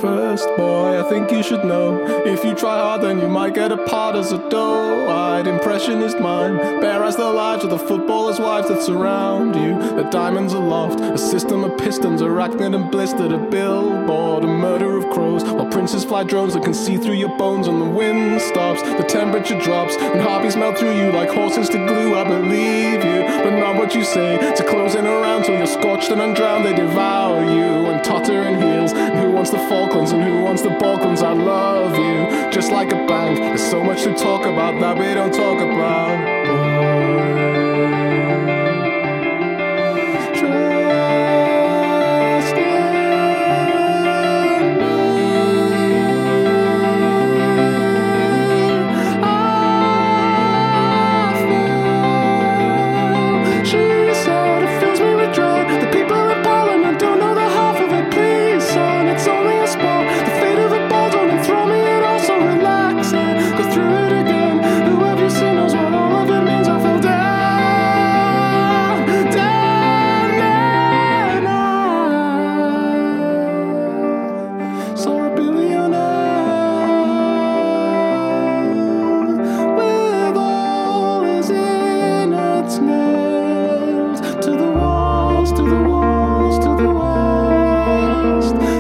First, boy, I think you should know, if you try hard then you might get a part as a doe-eyed impressionist mind, bare as the lives of the footballers' wives that surround you. The diamonds aloft, a system of pistons, arachnid and blistered, a billboard, a murder of crows, while princes fly drones that can see through your bones. And the wind stops, the temperature drops, and harpies melt through you like horses to glue. I believe you, but not what you say. To closing around till you're scorched and undrowned, they devour you and totter in heels. And who wants the Falklands and who wants the Balkans? I love you, just like a bank. There's so much to talk about that we don't talk about, boy. To the walls, to the walls, to the west.